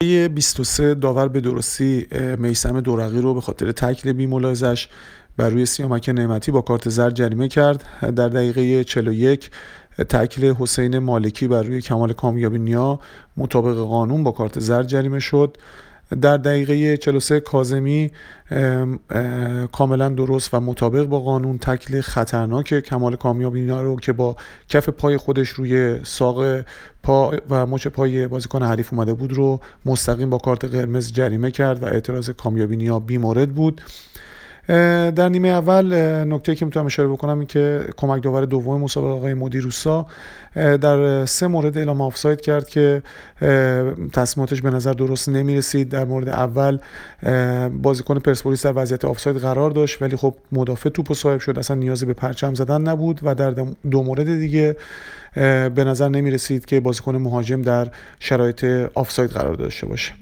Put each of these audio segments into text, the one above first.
دقیقه 23 داور به درستی میثم دورقی رو به خاطر تکل بی‌ملاحظه‌اش بر روی سیامک نعمتی با کارت زرد جریمه کرد. در دقیقه 41 تکل حسین مالکی بر روی کمال کامیابی نیا مطابق قانون با کارت زرد جریمه شد. در دقیقه 43 کاظمی کاملا درست و مطابق با قانون تکل خطرناک کمال کامیابی نیا رو که با کف پای خودش روی ساق پا و مچ پای بازیکن حریف اومده بود رو مستقیم با کارت قرمز جریمه کرد و اعتراض کامیابی نیا بی‌مورد بود. در نیمه اول نکته که میتونم اشاره بکنم این که کمک داور دوم مسابقه آقای مدیروسا در 3 مورد اعلام آفساید کرد که تصمیماتش به نظر درست نمیرسید. در مورد اول بازیکن پرسپولیس در وضعیت آفساید قرار داشت ولی خب مدافع توپو صاحب شد، اصلا نیازی به پرچم زدن نبود و در 2 مورد دیگه به نظر نمیرسید که بازیکن مهاجم در شرایط آفساید قرار داشته باشه.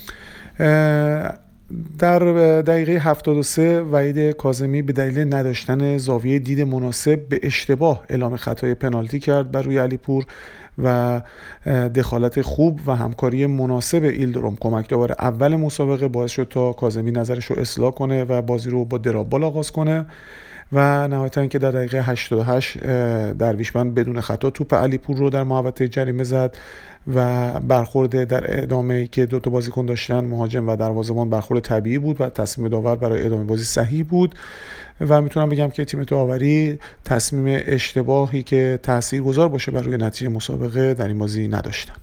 در دقیقه 73 وحید کاظمی به دلیل نداشتن زاویه دید مناسب به اشتباه اعلام خطای پنالتی کرد بر روی علیپور و دخالت خوب و همکاری مناسب ایلدروم کمک داور اول مسابقه باعث شد تا کاظمی نظرش رو اصلاح کنه و بازی رو با درابال آغاز کنه و نهایتا اینکه در دقیقه 88 درویشمند بدون خطا توپ علیپور رو در محوطه جریمه زد و برخورد در ادامه که 2 تا بازیکن داشتن مهاجم و دروازه‌بان برخورد طبیعی بود و تصمیم داور برای ادامه بازی صحیح بود و میتونم بگم که تیم داوری تصمیم اشتباهی که تاثیرگذار باشه بر روی نتیجه مسابقه در این بازی نداشتن.